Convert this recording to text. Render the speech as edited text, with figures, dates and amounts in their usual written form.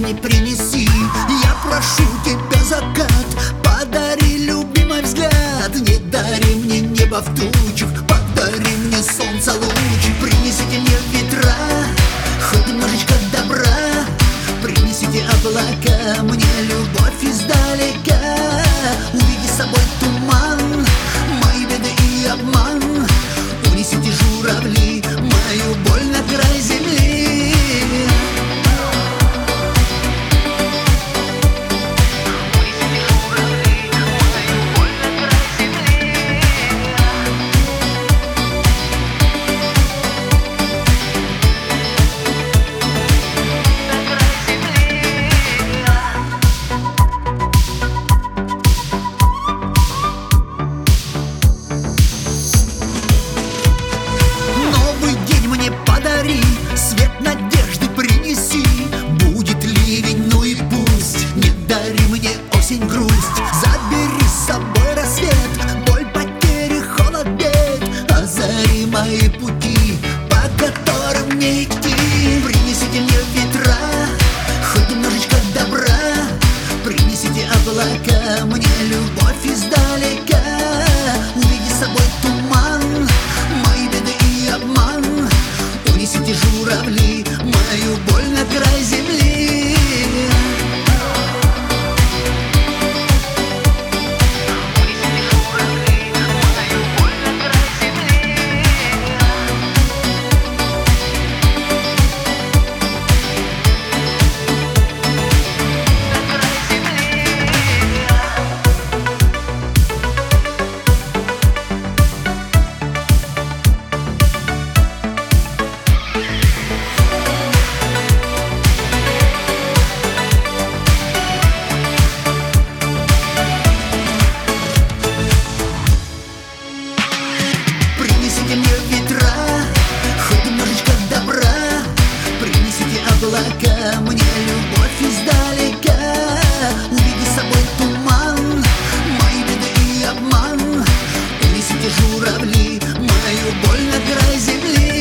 мне принеси. Я прошу тебя, закат, подари любимый взгляд. Не дари мне небо в тучах, подари мне солнце луч. Принесите мне ветра, хоть немножечко добра. Принесите облака, мне любовь издалека. Уведи с собой туман, мои беды и обман. Унесите журавли, мою боль на край земли. Свет надежды принеси. Будет ливень, ну и пусть. Не дари мне осень, грусть. Забери с собой рассвет, боль, потери, холод, бед. Озари мои пути, по которым мне идти. Принесите мне ветра, хоть немножечко добра. Принесите облака, мне любовь издалека. Уведи с собой туман, мои беды и обман. Унесите журавли, мою боль на край земли. Принесите мне ветра, хоть немножечко добра. Принесите облака, мне любовь издалека. Уведи с собой туман, мои беды и обман. Унесите журавли, мою боль на край земли.